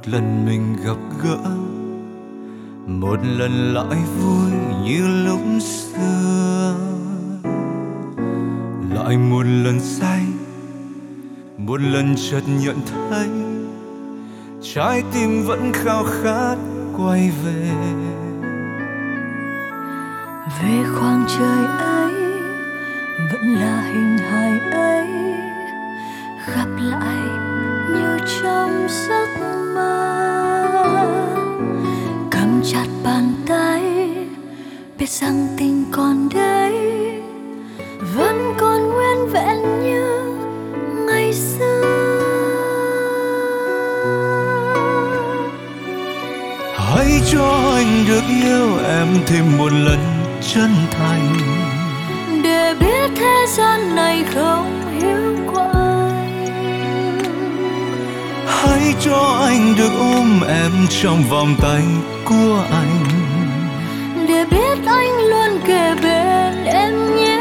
lần mình gặp gỡ, một lần lại vui như lúc xưa, lại một lần say, một lần chợt nhận thấy trái tim vẫn khao khát quay về. Về khoảng trời ấy vẫn là hình hài ấy, gặp lại như trong giấc mơ. Cầm chặt bàn tay, biết rằng tình còn đây, vẫn còn nguyên vẹn như ngày xưa. Hãy cho anh được yêu em thêm một lần chân thành, để biết thế gian này không hiếu của anh. hãy cho anh được ôm em trong vòng tay của anh, để biết anh luôn kề bên em nhé.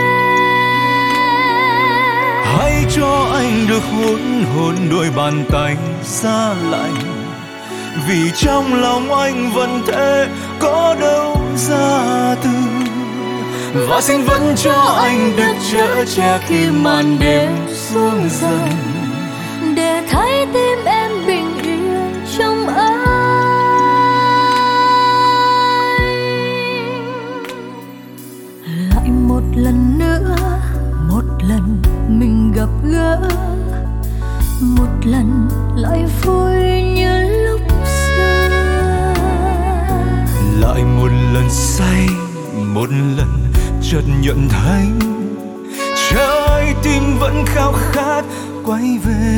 hãy cho anh được hôn đôi bàn tay giá lạnh, vì trong lòng anh vẫn thế có đâu ra từ. Và xin vẫn cho anh được chở che khi màn đêm xuống dần, để thấy tim em bình yên trong anh. Lại một lần nữa, một lần mình gặp gỡ, một lần lại vui như lúc xưa. lại một lần say, một lần chợt nhận thấy trái tim vẫn khao khát quay về.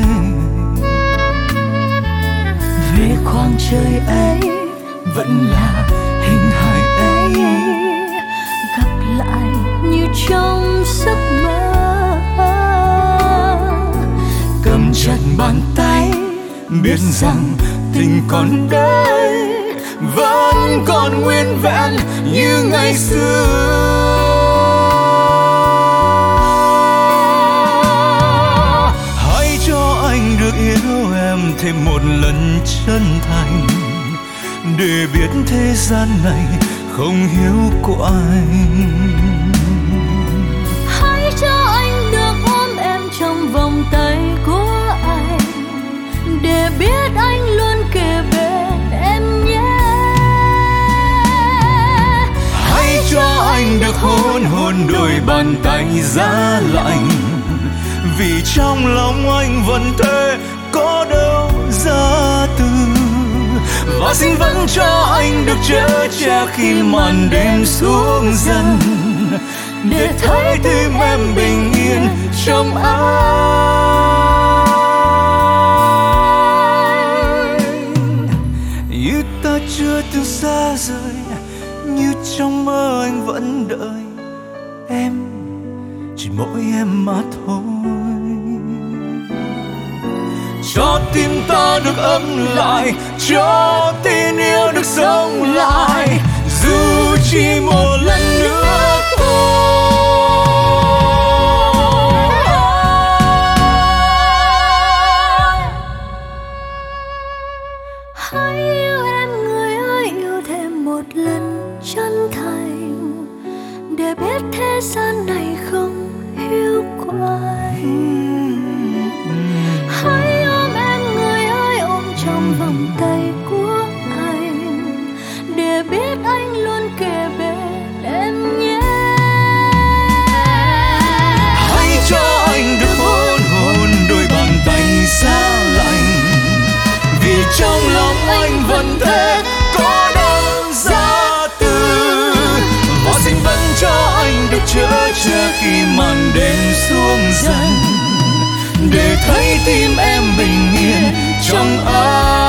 Về khoảng trời ấy Vẫn là hình hài ấy, gặp lại như trong giấc mơ. cầm chặt bàn tay, biết rằng tình còn đây, vẫn còn nguyên vẹn như ngày xưa. Hãy cho anh được yêu em thêm một lần chân thành, để biết thế gian này không hiếu của anh. Hãy cho anh được ôm em trong vòng tay của anh, để biết anh luôn kề bên em nhé. Hãy cho anh được hôn đôi bàn tay giá lạnh, vì trong lòng anh vẫn thế có đâu ra từ. Và xin vẫn cho anh được chở che khi màn đêm xuống dần, để thấy tim em bình yên trong anh. Như ta chưa từng xa rời, như trong mơ anh vẫn đợi em, chỉ mỗi em mà thôi. Cho tim ta được ấm lại, cho tin yêu được sống lại, dù chỉ một lần nữa thôi. Hãy yêu em người ơi, yêu thêm một lần chân thành, để biết thế gian này không hiếu của anh. Hãy ôm em người ơi, ôm trong vòng tay của anh, để biết anh luôn kề bên em nhé. Hãy cho anh được hôn đôi bàn tay giá lạnh, vì trong lòng anh vẫn thế có đâu ra từ. Và xin vẫn cho anh được chở che khi màn đêm xuống dần, để thấy tim em bình yên trong anh.